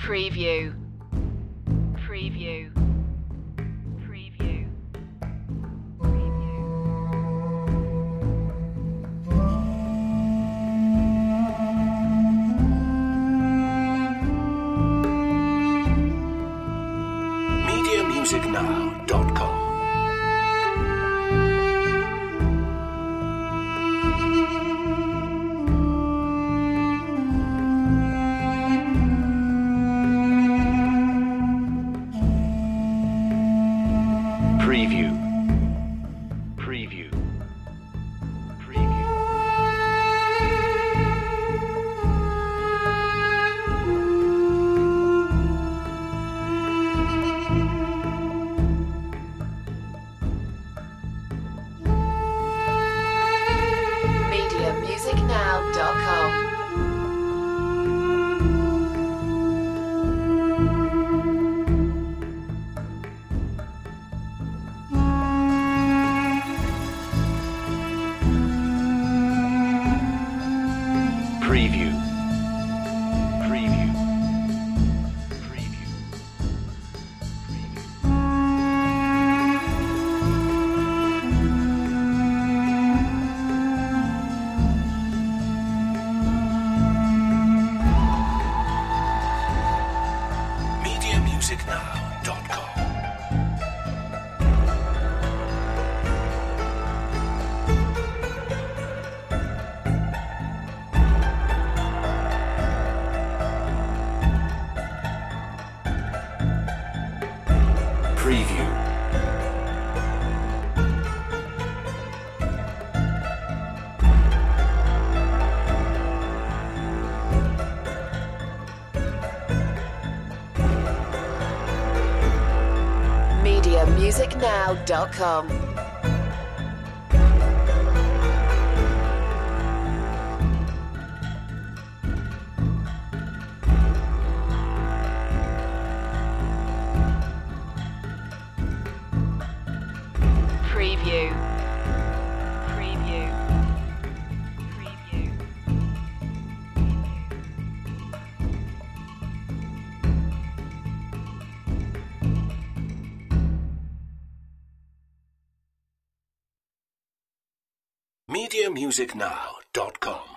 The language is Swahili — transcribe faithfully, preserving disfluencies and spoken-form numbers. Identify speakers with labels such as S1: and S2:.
S1: Preview. Preview. Preview.
S2: media music now dot com. Preview. Preview. Preview.
S1: media music now dot com.
S2: Preview. Preview. Preview. media music now dot com. Preview.
S1: media music now dot com. Preview. Preview. Preview.
S2: media music now dot com.